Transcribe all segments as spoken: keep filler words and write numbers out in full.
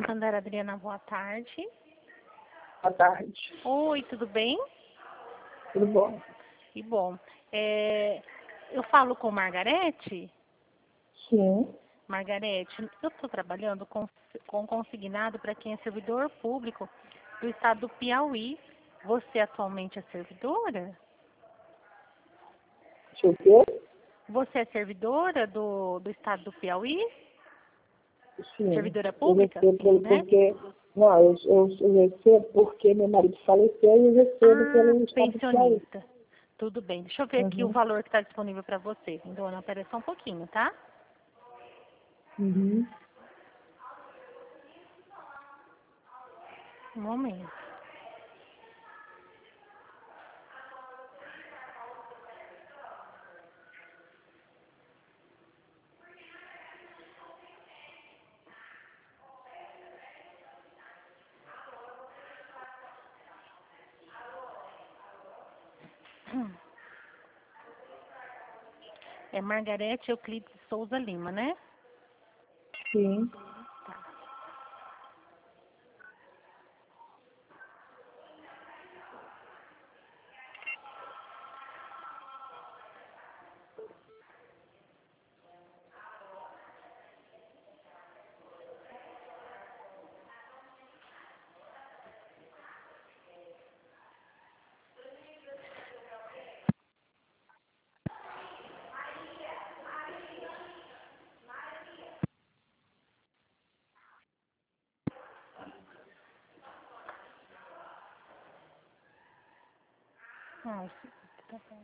Santander, Adriana, boa tarde. Boa tarde. Oi, tudo bem? Tudo bom? Que bom. É, eu falo com Margarete? Sim. Margarete, eu estou trabalhando com, com consignado para quem é servidor público do estado do Piauí. Você atualmente é servidora? Deixa eu ver. Você é servidora do, do estado do Piauí? Sim. Servidora Eu pública? recebo Sim, pelo, né? porque... Não, eu, eu, eu recebo porque meu marido faleceu e eu recebo Ah, pelo estado do Piauí. pensionista. Tudo bem. Deixa eu ver aqui o Uhum. valor que está disponível para você. Dona, espera só um pouquinho, tá? Uhum. Um momento. É Margarete Euclides Souza Lima, né? Sim. Ah, esse- tá bom.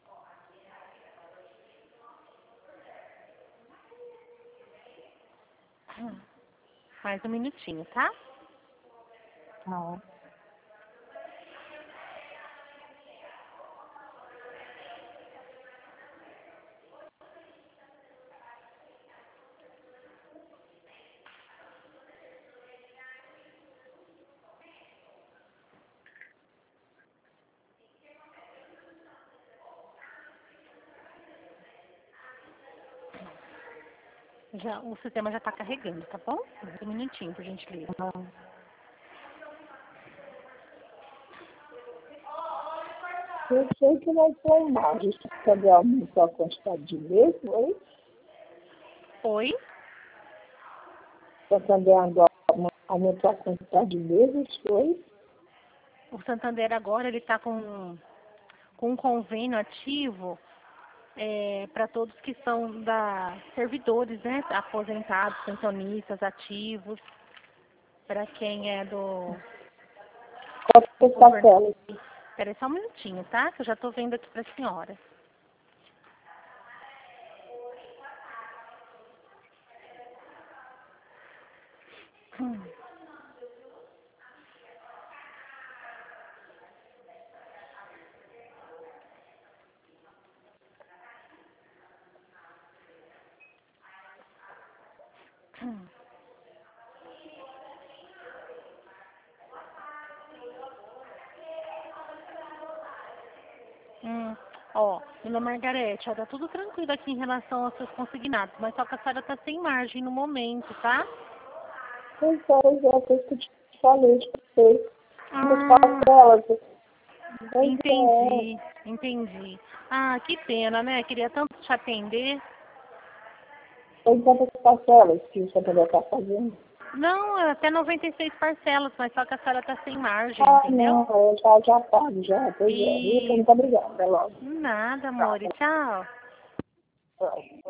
Hum, Mais um minutinho, tá? Ah. Já, o sistema já está carregando, tá bom? Mais um minutinho, por gentileza. Ah. Eu sei que vai ter imagem. Cadê aumentar a quantidade de meses, foi? Oi? Santander agora aumentou a quantidade de meses, foi? O Santander agora ele está com, com um convênio ativo é, para todos que são da servidores, né? Aposentados, pensionistas, ativos, para quem é do Quantas governo. parcelas? Espera só um minutinho, tá? Que eu já estou vendo aqui para a senhora. Hum. Hum. Hum. Ó, dona Margarete, ó, tá tudo tranquilo aqui em relação aos seus consignados, mas só que a senhora tá sem margem no momento, tá? Pois é, pois é, foi isso que eu te falei, te falei. Quantas Ah, parcelas? Pois é. entendi, entendi. Ah, que pena, né? Queria tanto te atender. Tem quantas parcelas que o Santander está fazendo? Não, é até noventa e seis parcelas, mas só que a senhora tá sem margem, Ah, entendeu? não, eu já, já pago, já. Pois é. Isso, E muito obrigada. Até logo. nada, Tchau. amor, e tchau. Tchau.